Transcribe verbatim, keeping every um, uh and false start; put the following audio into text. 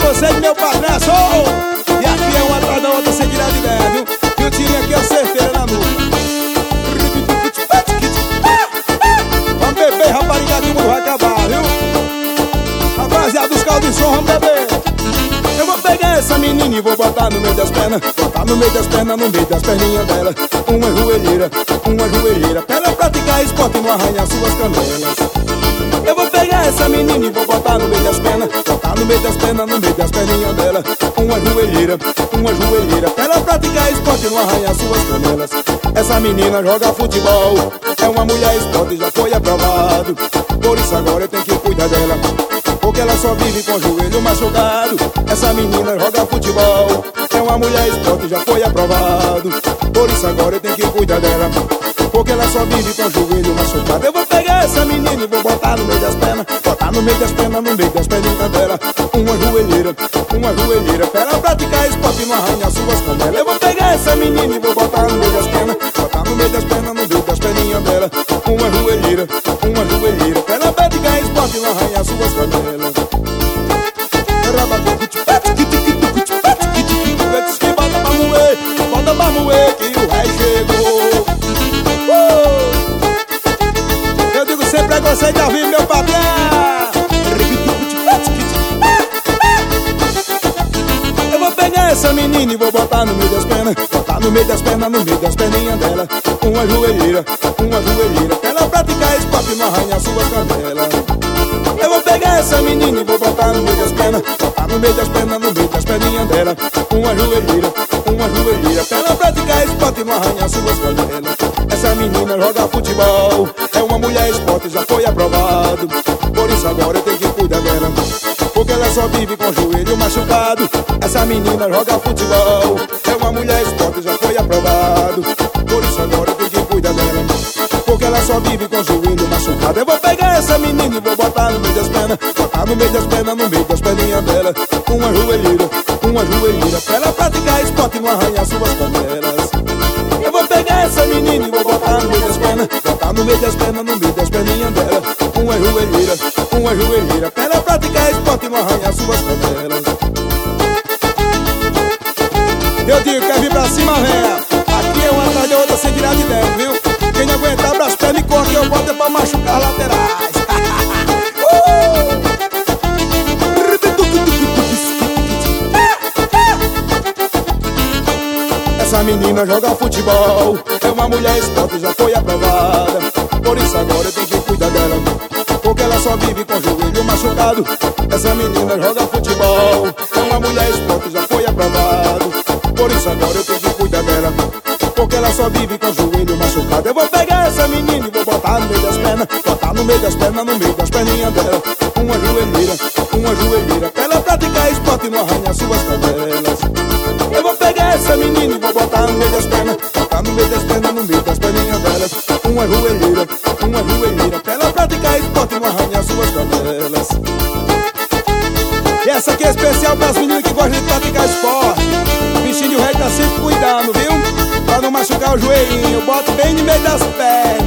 preconceito, meu padrasto. E aqui é uma atrás da outra sem tirar de ideia, viu? E o tiro aqui é o certeiro na nuca. Vamos beber, rapariga, que o mundo vai acabar, viu? Rapaziada dos carros de som, vamos beber. Eu vou pegar essa menina e vou botar no meio das pernas. Botar no meio das pernas, no meio das perninhas dela. Uma joelheira, uma joelheira, pra ela praticar esporte e não arranhar suas canelas. Eu vou pegar essa menina e vou botar no meio das pernas. Botar no meio das pernas, no meio das perninhas dela. Uma joelheira, uma joelheira, pra ela praticar esporte e não arranhar suas canelas. Essa menina joga futebol, é uma mulher esporte, já foi aprovado. Por isso agora eu tenho que cuidar dela, porque ela só vive com o joelho machucado. Essa menina joga futebol, é uma mulher esporte, já foi aprovado. Por isso agora eu tenho que cuidar dela, porque ela só vive com o joelho machucado. Eu vou pegar essa menina e vou botar no meio das pernas. Botar no meio das pernas, no meio das perninhas dela. Uma joelheira, uma joelheira, pra ela praticar esporte e não arranhar suas canelas. Eu vou pegar essa menina e vou botar no meio das pernas. Botar no meio das pernas, no meio das perninhas dela. Uma joelheira, uma joelheira, pra ela praticar esporte e não arranhar suas canelas. Bota pra moer, bota pra moer que o rei chegou. uh! Eu digo sem preconceito ao vivo, meu patrão. Eu vou pegar essa menina e vou botar no meio das pernas. Botar no meio das pernas, no meio das perninhas dela. Uma joelheira, uma joelheira, pra ela praticar esporte e não arranhar suas canelas. Eu vou pegar essa menina e vou botar no meio das pernas. Botar no meio das pernas, no meio das perninhas dela. Uma joelheira, uma joelheira, pra ela praticar esporte e não arranhar suas canelas. Essa menina joga futebol, é uma mulher esporte, já foi aprovado. Por isso agora eu tenho que cuidar dela, porque ela só vive com o joelho machucado. Essa menina joga futebol, é uma mulher esporte, já foi aprovado. Por isso agora eu tenho que cuidar dela, porque ela só vive com o joelho machucado. Eu vou pegar essa menina e vou botar no meio das pernas. Botar no meio das pernas, no meio das perninhas dela. Uma joelheira, uma joelheira, pra ela praticar esporte e não arranhar suas canelas. Eu vou pegar essa menina e vou botar no meio das pernas. Botar no meio das pernas, no meio das perninhas dela. Uma joelheira, uma joelheira, pra ela praticar esporte e não arranhar suas canelas. Eu digo, quer vir pra cima, véia. Aqui é uma atrás da outra sem tirar de dentro, viu? Quem não aguentar, abraço, pé, me corta, eu boto é pra machucar as laterais. uh! Essa menina joga futebol, é uma mulher esporte, já foi aprovada. Por isso agora eu tenho que cuidar dela, porque ela só vive com o joelho machucado. Essa menina joga futebol, é uma mulher esporte, já foi aprovado. Por isso agora eu tenho que cuidar dela, porque ela só vive com o joelho machucado. Eu vou pegar essa menina e vou botar no meio das pernas. Botar no meio das pernas, no meio das perninhas dela. Uma joelheira, uma joelheira, pra ela praticar esporte e não arranhar suas canelas. Eu vou pegar essa menina e vou botar no meio das pernas. Botar no meio das pernas, no meio das perninhas dela. Uma joelheira, uma joelheira, pra ela praticar esporte e não arranhar suas canelas. E essa aqui é especial pras meninas que gostam de praticar esporte. O bichinho do rei tá sempre cuidando, viu? Pra não machucar o joelhinho, bota bem no meio das pernas.